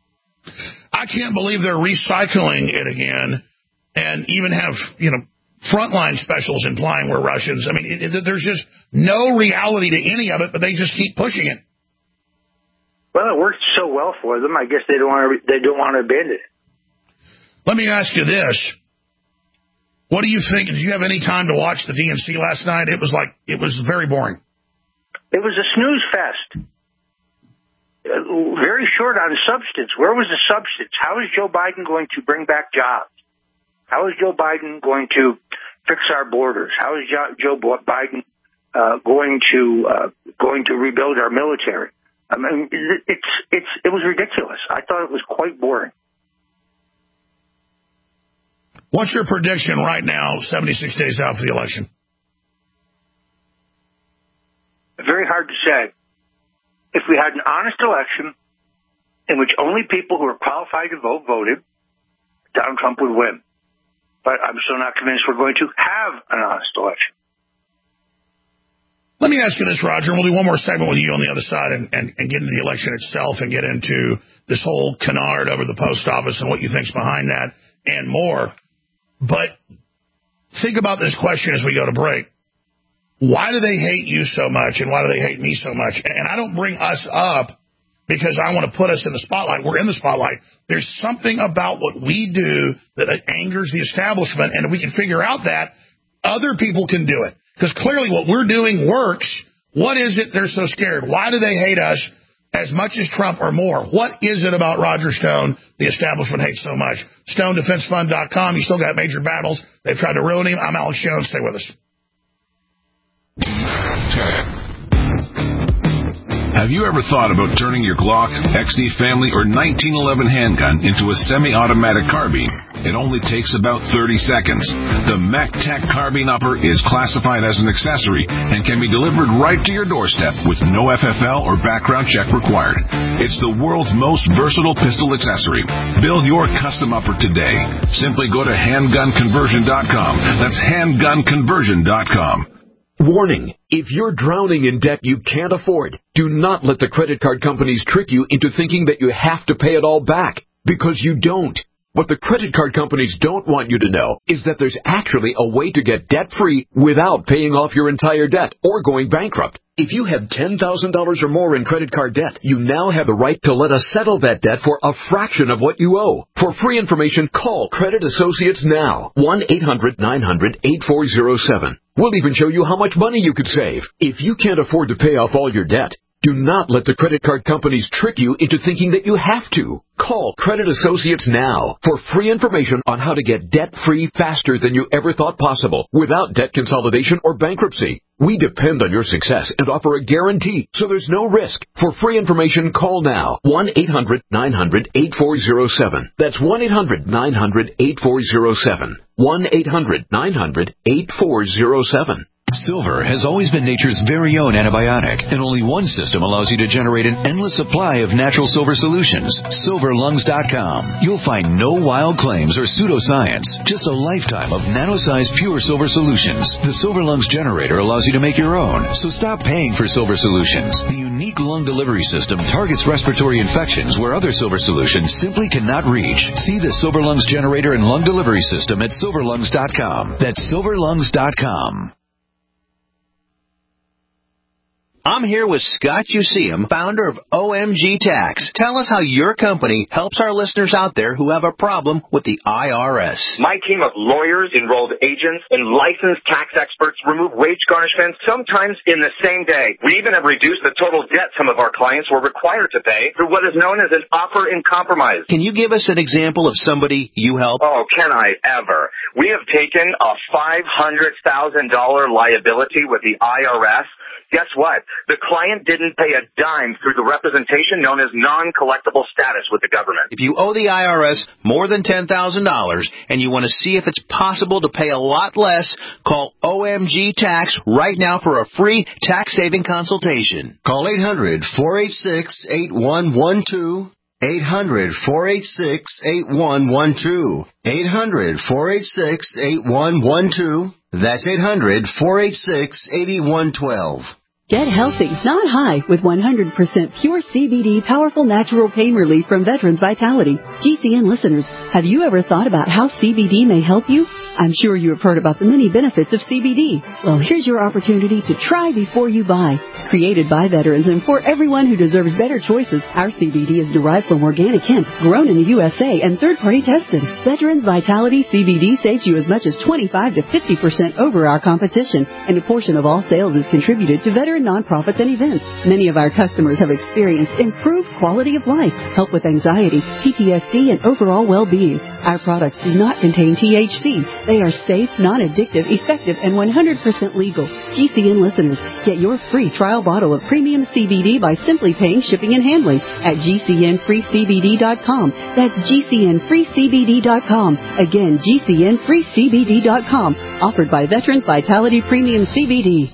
I can't believe they're recycling it again and even have, you know, frontline specials implying we're Russians. I mean, it, it, there's just no reality to any of it, but they just keep pushing it. Well, it worked so well for them. I guess they don't want to, they don't want to abandon it. Let me ask you this. What do you think? Did you have any time to watch the D N C last night? It was like, it was very boring. It was a snooze fest. Very short on substance. Where was the substance? How is Joe Biden going to bring back jobs? How is Joe Biden going to fix our borders? How is Joe Biden uh, going to uh, going to rebuild our military? I mean, it's it's it was ridiculous. I thought it was quite boring. What's your prediction right now, seventy-six days out for the election? Very hard to say. If we had an honest election in which only people who are qualified to vote voted, Donald Trump would win. But I'm still not convinced we're going to have an honest election. Let me ask you this, Roger, and we'll do one more segment with you on the other side and, and, and get into the election itself and get into this whole canard over the post office and what you think's behind that and more. But think about this question as we go to break. Why do they hate you so much, and why do they hate me so much? And I don't bring us up because I want to put us in the spotlight. We're in the spotlight. There's something about what we do that angers the establishment, and if we can figure out that, other people can do it. Because clearly what we're doing works. What is it they're so scared? Why do they hate us as much as Trump or more? What is it about Roger Stone the establishment hates so much? Stone Defense Fund dot com. You still got major battles. They've tried to ruin him. I'm Alex Jones. Stay with us. Have you ever thought about turning your Glock, X D Family, or nineteen eleven handgun into a semi-automatic carbine? It only takes about thirty seconds. The MacTac Carbine Upper is classified as an accessory and can be delivered right to your doorstep with no F F L or background check required. It's the world's most versatile pistol accessory. Build your custom upper today. Simply go to handgun conversion dot com. That's handgun conversion dot com. Warning, if you're drowning in debt you can't afford, do not let the credit card companies trick you into thinking that you have to pay it all back, because you don't. What the credit card companies don't want you to know is that there's actually a way to get debt-free without paying off your entire debt or going bankrupt. If you have ten thousand dollars or more in credit card debt, you now have the right to let us settle that debt for a fraction of what you owe. For free information, call Credit Associates now. one eight hundred nine hundred eight four zero seven. We'll even show you how much money you could save. If you can't afford to pay off all your debt, do not let the credit card companies trick you into thinking that you have to. Call Credit Associates now for free information on how to get debt-free faster than you ever thought possible without debt consolidation or bankruptcy. We depend on your success and offer a guarantee, so there's no risk. For free information, call now. one eight hundred nine hundred eight four zero seven. That's one eight hundred nine hundred eight four zero seven. one eight hundred nine hundred eight four zero seven. Silver has always been nature's very own antibiotic, and only one system allows you to generate an endless supply of natural silver solutions. silver lungs dot com. You'll find no wild claims or pseudoscience, just a lifetime of nano-sized pure silver solutions. The Silver Lungs generator allows you to make your own, so stop paying for silver solutions. The unique lung delivery system targets respiratory infections where other silver solutions simply cannot reach. See the Silver Lungs generator and lung delivery system at silver lungs dot com. That's silver lungs dot com. I'm here with Scott Useum, founder of O M G Tax. Tell us how your company helps our listeners out there who have a problem with the I R S. My team of lawyers, enrolled agents, and licensed tax experts remove wage garnishments sometimes in the same day. We even have reduced the total debt some of our clients were required to pay through what is known as an offer in compromise. Can you give us an example of somebody you help? Oh, can I ever? We have taken a five hundred thousand dollars liability with the I R S. Guess what? The client didn't pay a dime through the representation known as non-collectible status with the government. If you owe the I R S more than ten thousand dollars and you want to see if it's possible to pay a lot less, call O M G Tax right now for a free tax-saving consultation. Call eight hundred four eight six eight one one two. eight hundred four eight six eight one one two. eight hundred four eight six eight one one two. That's eight hundred four eight six eight one one two. Get healthy, not high, with one hundred percent pure C B D powerful natural pain relief from Veterans Vitality. G C N listeners, have you ever thought about how C B D may help you? I'm sure you have heard about the many benefits of C B D. Well, here's your opportunity to try before you buy. Created by veterans and for everyone who deserves better choices, our C B D is derived from organic hemp, grown in the U S A and third-party tested. Veterans Vitality C B D saves you as much as twenty-five to fifty percent over our competition, and a portion of all sales is contributed to veteran nonprofits and events. Many of our customers have experienced improved quality of life, help with anxiety, P T S D, and overall well-being. Our products do not contain T H C. They are safe, non-addictive, effective, and one hundred percent legal. G C N listeners, get your free trial bottle of premium C B D by simply paying shipping and handling at G C N free C B D dot com. That's G C N free C B D dot com. Again, G C N free C B D dot com. Offered by Veterans Vitality Premium C B D.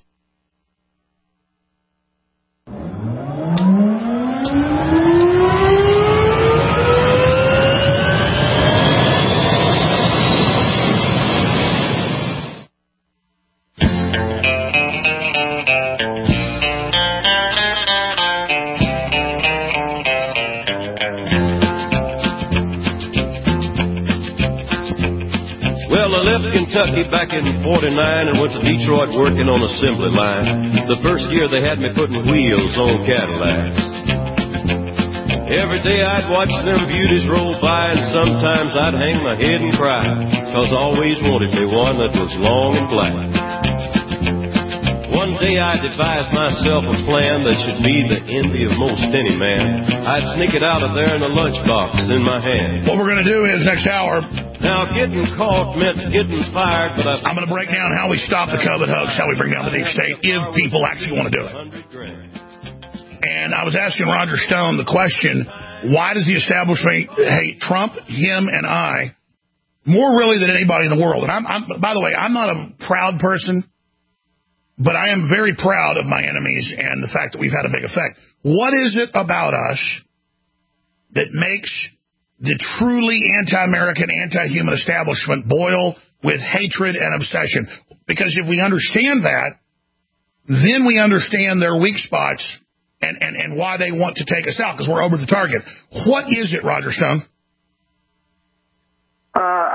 Kentucky back in forty-nine and went to Detroit working on assembly line. The first year they had me putting wheels on Cadillacs. Every day I'd watch them beauties roll by, and sometimes I'd hang my head and cry, 'cause I always wanted me one that was long and black. One day I devised myself a plan that should be the envy of most any man. I'd sneak it out of there in a lunchbox in my hand. What we're going to do is next hour... Now, getting caught meant getting fired, but I... I'm going to break down how we stop the COVID hoax, how we bring down the deep state, if people actually want to do it. And I was asking Roger Stone the question, why does the establishment hate Trump, him, and I more really than anybody in the world? And I'm, I'm by the way, I'm not a proud person, but I am very proud of my enemies and the fact that we've had a big effect. What is it about us that makes the truly anti-American, anti-human establishment boil with hatred and obsession? Because if we understand that, then we understand their weak spots and, and, and why they want to take us out, because we're over the target. What is it, Roger Stone?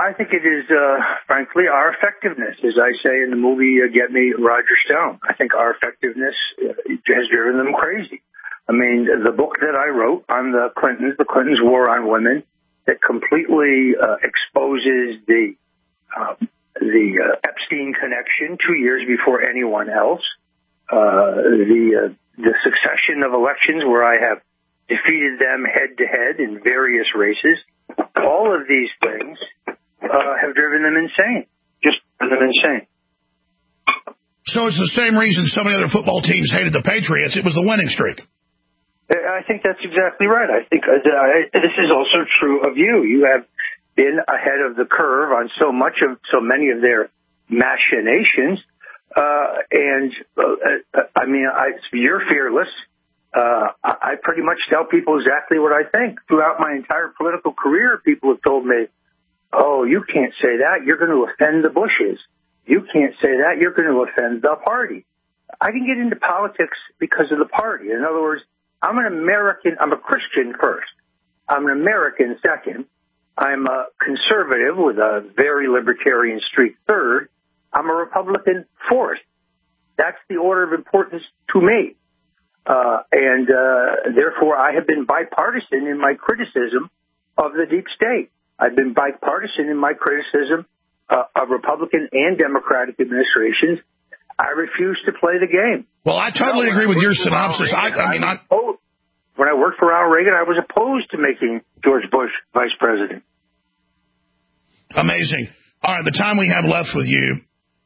I think it is, uh, frankly, our effectiveness. As I say in the movie uh, Get Me, Roger Stone, I think our effectiveness uh, has driven them crazy. I mean, the book that I wrote on the Clintons, the Clintons' war on women, that completely uh, exposes the uh, the uh, Epstein connection two years before anyone else, uh, the uh, the succession of elections where I have defeated them head-to-head in various races. All of these things uh, have driven them insane, just driven them insane. So it's the same reason so many other football teams hated the Patriots. It was the winning streak. I think that's exactly right. I think uh, I, this is also true of you. You have been ahead of the curve on so much of, so many of their machinations. Uh, and, uh, I mean, I, you're fearless. Uh, I pretty much tell people exactly what I think. Throughout my entire political career, people have told me, oh, you can't say that. You're going to offend the Bushes. You can't say that. You're going to offend the party. I can get into politics because of the party. In other words, I'm an American. I'm a Christian first. I'm an American second. I'm a conservative with a very libertarian streak third. I'm a Republican fourth. That's the order of importance to me. Uh, and uh, therefore, I have been bipartisan in my criticism of the deep state. I've been bipartisan in my criticism uh, of Republican and Democratic administrations. I refuse to play the game. Well, I totally no, agree with your Reagan, synopsis. I, I mean, I, when I worked for Ronald Reagan, I was opposed to making George Bush vice president. Amazing. All right, the time we have left with you,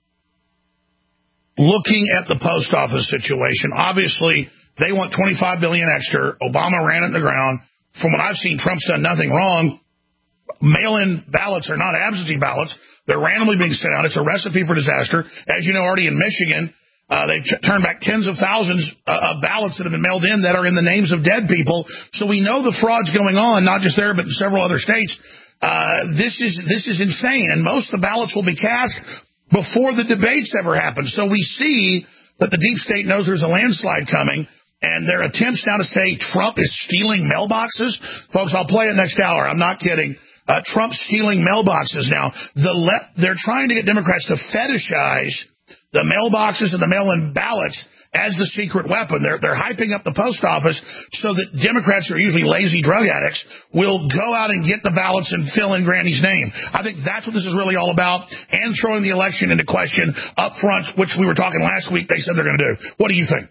looking at the post office situation, obviously they want twenty-five billion dollars extra. Obama ran it in the ground. From what I've seen, Trump's done nothing wrong. Mail-in ballots are not absentee ballots. They're randomly being sent out. It's a recipe for disaster. As you know, already in Michigan, uh, they've t- turned back tens of thousands uh, of ballots that have been mailed in that are in the names of dead people. So we know the fraud's going on, not just there, but in several other states. Uh, this is this is insane, and most of the ballots will be cast before the debates ever happen. So we see that the deep state knows there's a landslide coming, and their attempts now to say Trump is stealing mailboxes. Folks, I'll play it next hour. I'm not kidding. Uh, Trump's stealing mailboxes now. The le- they're trying to get Democrats to fetishize the mailboxes and the mail-in ballots as the secret weapon. They're they're hyping up the post office so that Democrats, who are usually lazy drug addicts, will go out and get the ballots and fill in Granny's name. I think that's what this is really all about, and throwing the election into question up front, which we were talking last week they said they're going to do. What do you think?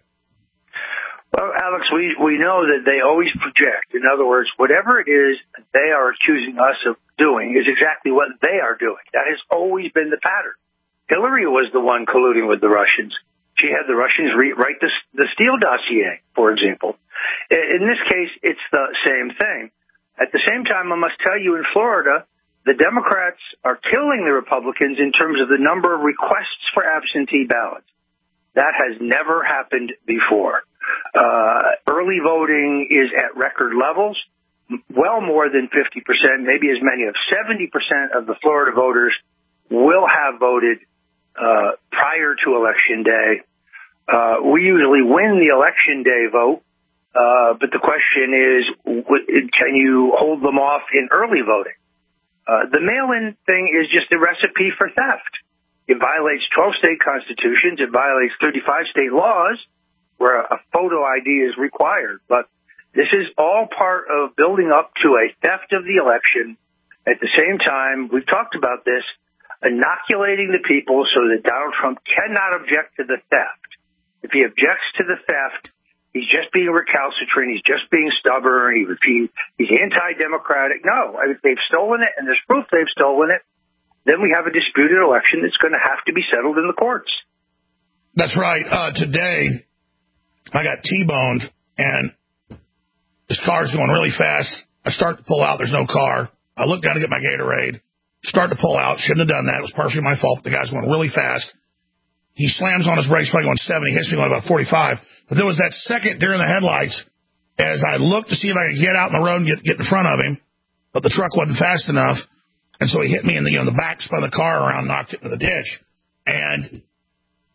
Well, Alex, we, we know that they always project. In other words, whatever it is they are accusing us of doing is exactly what they are doing. That has always been the pattern. Hillary was the one colluding with the Russians. She had the Russians re- write the, the Steele dossier, for example. In this case, it's the same thing. At the same time, I must tell you, in Florida, the Democrats are killing the Republicans in terms of the number of requests for absentee ballots. That has never happened before. Uh, early voting is at record levels, well more than fifty percent, maybe as many as seventy percent of the Florida voters will have voted uh, prior to Election Day. Uh, we usually win the Election Day vote, uh, but the question is, can you hold them off in early voting? Uh, the mail-in thing is just a recipe for theft. It violates twelve state constitutions. It violates thirty-five state laws where a photo I D is required. But this is all part of building up to a theft of the election. At the same time, we've talked about this, inoculating the people so that Donald Trump cannot object to the theft. If he objects to the theft, he's just being recalcitrant. He's just being stubborn. He, he, he's anti-democratic. No, if they've stolen it and there's proof they've stolen it, then we have a disputed election that's going to have to be settled in the courts. That's right. Uh, today, I got T-boned, and this car's going really fast. I start to pull out. There's no car. I look down to get my Gatorade. Start to pull out. Shouldn't have done that. It was partially my fault. The guy's going really fast. He slams on his brakes, probably going seventy. He hits me going about forty-five. But there was that second during the headlights as I looked to see if I could get out in the road and get, get in front of him. But the truck wasn't fast enough. And so he hit me in the, you know, the back, spun the car around, knocked it into the ditch. And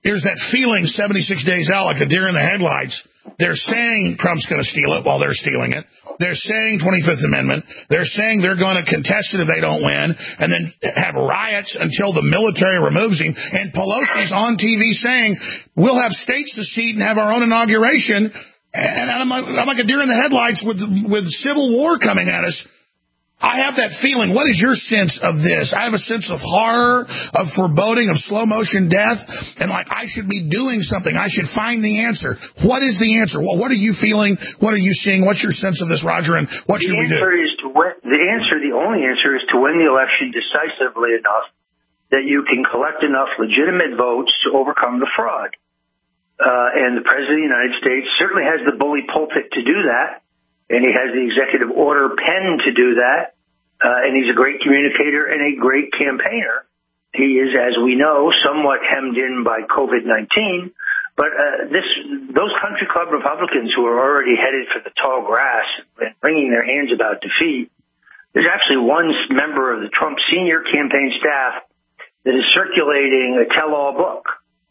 There's that feeling seventy-six days out, like a deer in the headlights. They're saying Trump's going to steal it while they're stealing it. They're saying twenty-fifth Amendment. They're saying they're going to contest it if they don't win, and then have riots until the military removes him. And Pelosi's on T V saying, we'll have states secede and have our own inauguration. And I'm like, I'm like a deer in the headlights with, with civil war coming at us. I have that feeling. What is your sense of this? I have a sense of horror, of foreboding, of slow motion death, and like I should be doing something. I should find the answer. What is the answer? Well, what are you feeling? What are you seeing? What's your sense of this, Roger? And what should we do? The answer is to win. The answer, the only answer, is to win the election decisively enough that you can collect enough legitimate votes to overcome the fraud. Uh, and the President of the United States certainly has the bully pulpit to do that. And he has the executive order pen to do that. Uh, and he's a great communicator and a great campaigner. He is, as we know, somewhat hemmed in by COVID nineteen. But uh, this, those country club Republicans who are already headed for the tall grass and wringing their hands about defeat, there's actually one member of the Trump senior campaign staff that is circulating a tell-all book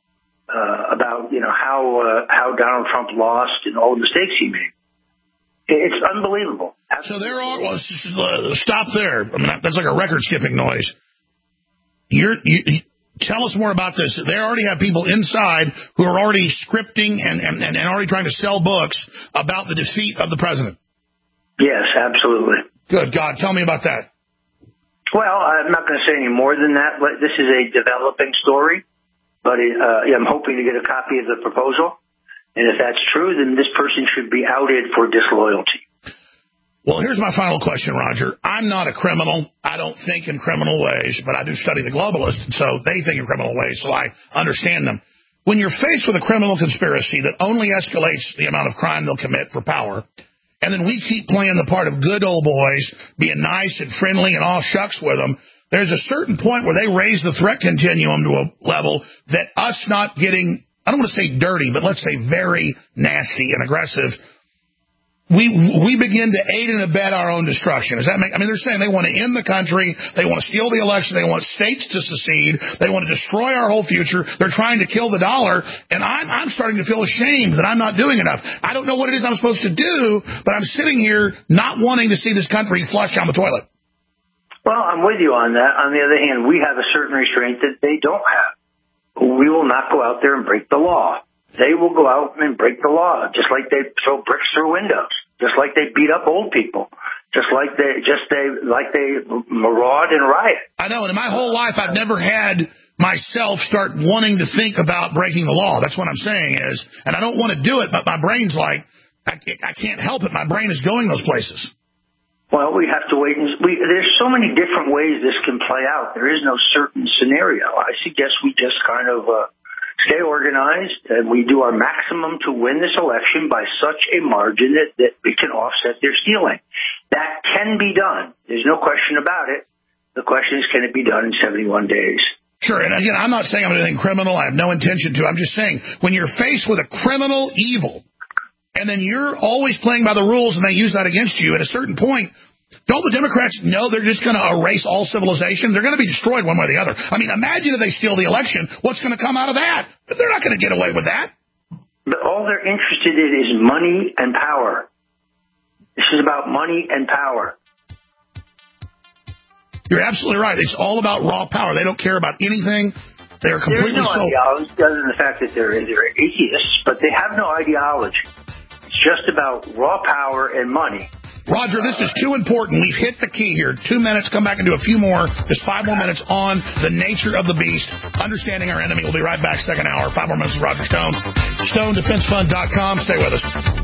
uh, about, you know, how uh, how Donald Trump lost and all the mistakes he made. It's unbelievable. So there are, well, stop there. I mean, that's like a record skipping noise. You're, you, tell us more about this. They already have people inside who are already scripting and, and, and already trying to sell books about the defeat of the president. Yes, absolutely. Good God. Tell me about that. Well, I'm not going to say any more than that. But this is a developing story, but uh, I'm hoping to get a copy of the proposal. And if that's true, then this person should be outed for disloyalty. Well, here's my final question, Roger. I'm not a criminal. I don't think in criminal ways, but I do study the globalists, so they think in criminal ways, so I understand them. When you're faced with a criminal conspiracy that only escalates the amount of crime they'll commit for power, and then we keep playing the part of good old boys, being nice and friendly and all shucks with them, there's a certain point where they raise the threat continuum to a level that us not getting, I don't want to say dirty, but let's say very nasty and aggressive, we we begin to aid and abet our own destruction. Does that make, I mean, they're saying they want to end the country, they want to steal the election, they want states to secede, they want to destroy our whole future, they're trying to kill the dollar, and I'm, I'm starting to feel ashamed that I'm not doing enough. I don't know what it is I'm supposed to do, but I'm sitting here not wanting to see this country flush down the toilet. Well, I'm with you on that. On the other hand, we have a certain restraint that they don't have. We will not go out there and break the law. They will go out and break the law, just like they throw bricks through windows, just like they beat up old people, just like they just they like they maraud and riot. I know, and in my whole life, I've never had myself start wanting to think about breaking the law. That's what I'm saying is, and I don't want to do it, but my brain's like, I, I can't help it. My brain is going those places. Well, we have to wait and we, there's so many different ways this can play out. There is no certain scenario. I suggest we just kind of uh, stay organized and we do our maximum to win this election by such a margin that, that we can offset their stealing. That can be done. There's no question about it. The question is, can it be done in seventy-one days? Sure, and again, I'm not saying I'm anything criminal. I have no intention to. I'm just saying, when you're faced with a criminal evil, and then you're always playing by the rules and they use that against you, at a certain point, don't the Democrats know they're just going to erase all civilization? They're going to be destroyed one way or the other. I mean, imagine if they steal the election. What's going to come out of that? They're not going to get away with that. But all they're interested in is money and power. This is about money and power. You're absolutely right. It's all about raw power. They don't care about anything. They're completely There's no sold. ideology other than the fact that they're, they're atheists, but they have no ideology. It's just about raw power and money. Roger, this is too important. We've hit the key here. Two minutes. Come back and do a few more. Just five more minutes on the nature of the beast, understanding our enemy. We'll be right back. Second hour. Five more minutes with Roger Stone. Stone Defense Fund dot com. Stay with us.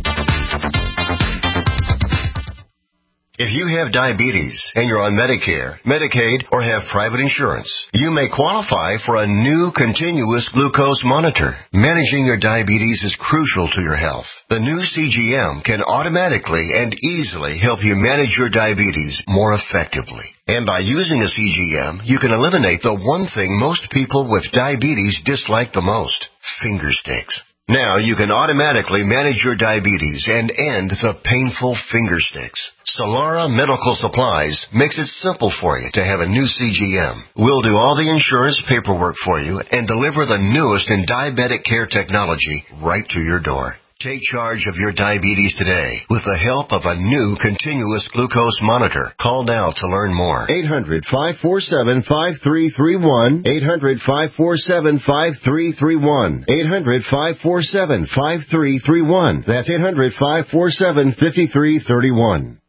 If you have diabetes and you're on Medicare, Medicaid, or have private insurance, you may qualify for a new continuous glucose monitor. Managing your diabetes is crucial to your health. The new C G M can automatically and easily help you manage your diabetes more effectively. And by using a C G M, you can eliminate the one thing most people with diabetes dislike the most: finger sticks. Now you can automatically manage your diabetes and end the painful finger sticks. Solara Medical Supplies makes it simple for you to have a new C G M. We'll do all the insurance paperwork for you and deliver the newest in diabetic care technology right to your door. Take charge of your diabetes today with the help of a new continuous glucose monitor. Call now to learn more. eight hundred, five four seven, five three three one. eight hundred, five four seven, five three three one. eight hundred, five four seven, five three three one. That's eight hundred, five four seven, five three three one.